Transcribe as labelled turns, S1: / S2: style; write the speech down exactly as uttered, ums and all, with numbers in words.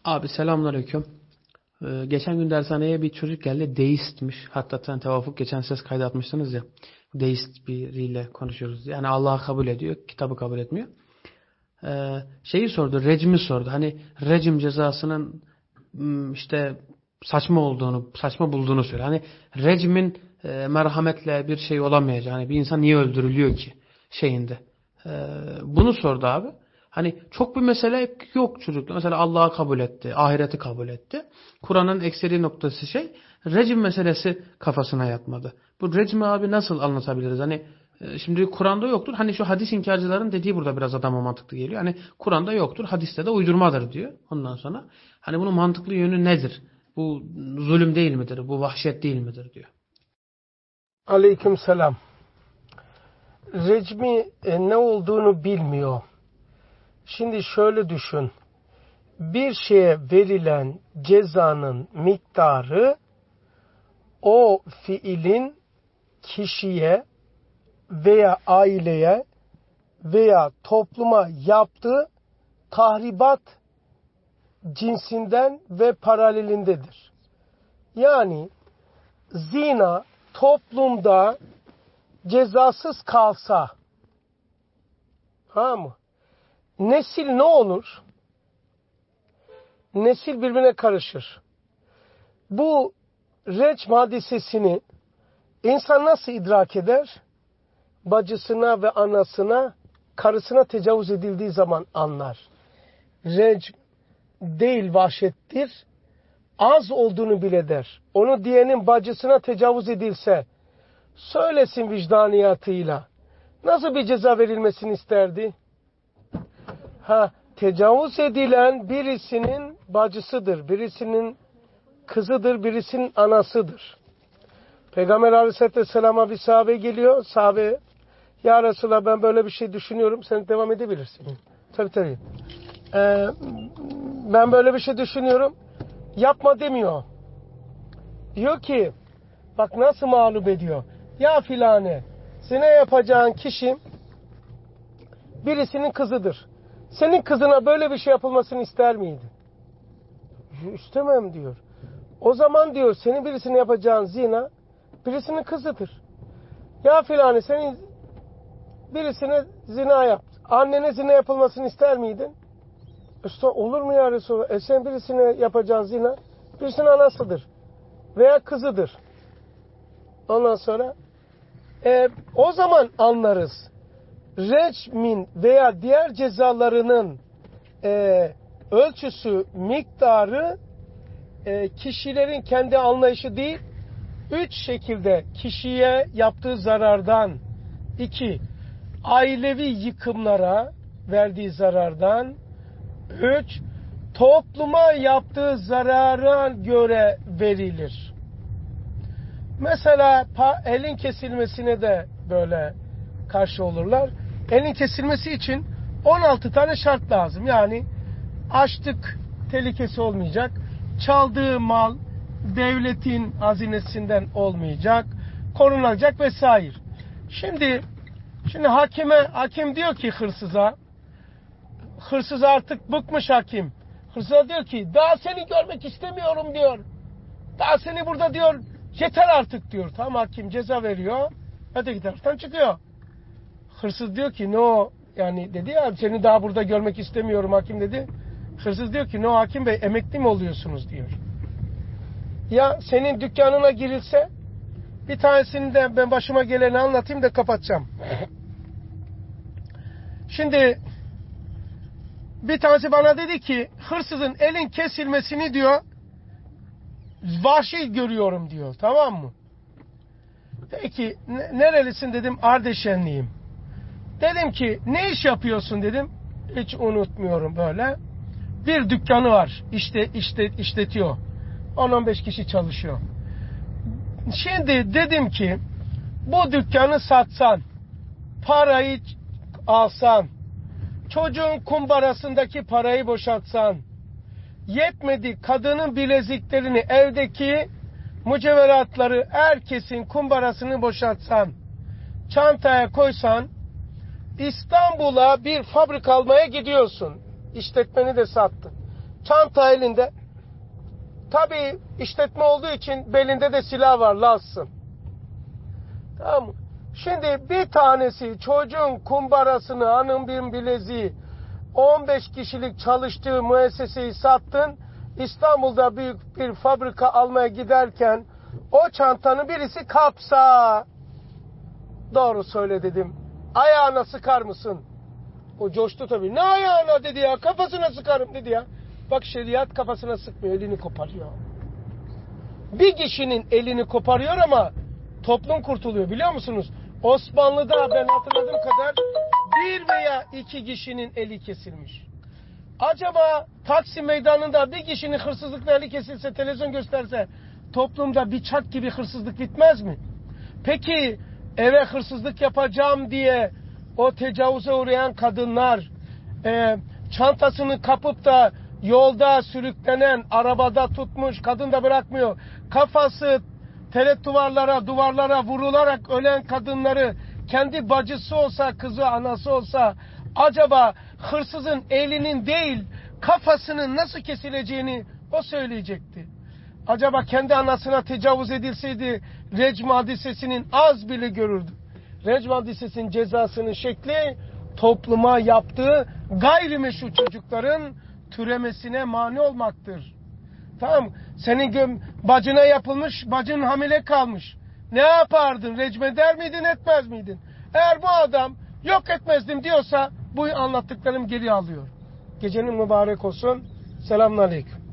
S1: Abi selamünaleyküm. Ee, geçen gün dershaneye bir çocuk geldi. Deistmiş. Hatta sen tevafuk geçen ses kaydı atmıştınız ya. Deist biriyle konuşuyoruz. Yani Allah'ı kabul ediyor. Kitabı kabul etmiyor. Ee, şeyi sordu. Recmi sordu. Hani rejim cezasının hmm, işte saçma olduğunu, saçma bulduğunu söylüyor. Hani rejmin e, merhametle bir şey olamayacağı. Hani bir insan niye öldürülüyor ki şeyinde. Ee, bunu sordu abi. Hani çok bir mesele yok çocukta. Mesela Allah'ı kabul etti, ahireti kabul etti. Kur'an'ın ekseri noktası şey, rejim meselesi kafasına yatmadı. Bu rejimi abi nasıl anlatabiliriz? Hani e, şimdi Kur'an'da yoktur. Hani şu hadis inkarcıların dediği burada biraz adama mantıklı geliyor. Hani Kur'an'da yoktur, hadiste de uydurmadır diyor. Ondan sonra hani bunun mantıklı yönü nedir? Bu zulüm değil midir? Bu vahşet değil midir diyor.
S2: Aleyküm selam. Recmi e, ne olduğunu bilmiyor. Şimdi şöyle düşün. Bir şeye verilen cezanın miktarı o fiilin kişiye veya aileye veya topluma yaptığı tahribat cinsinden ve paralelindedir. Yani zina toplumda cezasız kalsa, ha mı? Nesil ne olur? Nesil birbirine karışır. Bu recm hadisesini insan nasıl idrak eder? Bacısına ve anasına, karısına tecavüz edildiği zaman anlar. Recm değil vahşettir, az olduğunu bile der. Onu diyenin bacısına tecavüz edilse, söylesin vicdaniyatıyla. Nasıl bir ceza verilmesini isterdi? Ha, tecavüz edilen birisinin bacısıdır, birisinin kızıdır, birisinin anasıdır. Peygamber Aleyhisselatü Vesselam'a bir sahabe geliyor. Sahabe, ya Resulallah ben böyle bir şey düşünüyorum. Sen devam edebilirsin. Tabii tabii. Ee, ben böyle bir şey düşünüyorum. Yapma demiyor. Diyor ki, bak nasıl mağlup ediyor. Ya filane, zina yapacağın kişi birisinin kızıdır. Senin kızına böyle bir şey yapılmasını ister miydin? İstemem diyor. O zaman diyor, senin birisine yapacağın zina birisinin kızıdır. Ya filane, senin birisine zina yaptı. Annene zina yapılmasını ister miydin? İşte olur mu ya Resulallah? E sen birisine yapacağın zina birisinin anasıdır. Veya kızıdır. Ondan sonra e, o zaman anlarız. Recmin veya diğer cezalarının e, ölçüsü, miktarı e, kişilerin kendi anlayışı değil, üç şekilde kişiye yaptığı zarardan, iki, ailevi yıkımlara verdiği zarardan, üç, topluma yaptığı zarara göre verilir. Mesela elin kesilmesine de böyle karşı olurlar. Elin kesilmesi için on altı tane şart lazım. Yani açlık tehlikesi olmayacak. Çaldığı mal devletin hazinesinden olmayacak. Korunacak vesaire. Şimdi şimdi hakime hakim diyor ki hırsıza, hırsız artık bıkmış hakim. Hırsıza diyor ki daha seni görmek istemiyorum diyor. Daha seni burada diyor, yeter artık diyor. Tamam, hakim ceza veriyor. Öteki taraftan çıkıyor. Hırsız diyor ki no, yani dedi ya seni daha burada görmek istemiyorum hakim dedi. Hırsız diyor ki no hakim bey, emekli mi oluyorsunuz diyor. Ya senin dükkanına girilse, bir tanesini de ben başıma geleni anlatayım da kapatacağım. Şimdi bir tanesi bana dedi ki hırsızın elin kesilmesini diyor vahşi görüyorum diyor, tamam mı? Peki nerelisin dedim, Ardeşenliyim. Dedim ki ne iş yapıyorsun dedim. Hiç unutmuyorum böyle. Bir dükkanı var. İşte işte işletiyor. on on beş kişi çalışıyor. Şimdi dedim ki bu dükkanı satsan, parayı alsan, çocuğun kumbarasındaki parayı boşaltsan, yetmedi kadının bileziklerini, evdeki mücevheratları, herkesin kumbarasını boşaltsan, çantaya koysan, İstanbul'a bir fabrika almaya gidiyorsun. İşletmeni de sattın. Çanta elinde. Tabii işletme olduğu için belinde de silah var, lazsın. Tamam mı? Şimdi bir tanesi çocuğun kumbarasını, hanımın bileziği, on beş kişilik çalıştığı müesseseyi sattın. İstanbul'da büyük bir fabrika almaya giderken o çantanı birisi kapsa, doğru söyle dedim, ayağına sıkar mısın? O coştu tabii. Ne ayağına dedi ya, kafasına sıkarım dedi ya. Bak şeriat kafasına sıkmıyor, elini koparıyor. Bir kişinin elini koparıyor ama toplum kurtuluyor, biliyor musunuz? Osmanlı'da ben hatırladığım kadar bir veya iki kişinin eli kesilmiş. Acaba Taksim Meydanı'nda bir kişinin hırsızlıkla eli kesilse, televizyon gösterse, toplumda bir çat gibi hırsızlık bitmez mi? Peki eve hırsızlık yapacağım diye o tecavüze uğrayan kadınlar, e, çantasını kapıp da yolda sürüklenen, arabada tutmuş, kadın da bırakmıyor, kafası telet duvarlara, duvarlara vurularak ölen kadınları kendi bacısı olsa, kızı, anası olsa, acaba hırsızın elinin değil, kafasının nasıl kesileceğini o söyleyecekti. Acaba kendi anasına tecavüz edilseydi recm hadisesinin az bile görürdü. Recm hadisesinin cezasının şekli topluma yaptığı gayrimeşru çocukların türemesine mani olmaktır. Tamam, senin göm bacına yapılmış, bacın hamile kalmış. Ne yapardın? Recm eder miydin, etmez miydin? Eğer bu adam yok etmezdim diyorsa bu anlattıklarım geri alıyor. Gecenin mübarek olsun. Selamünaleyküm.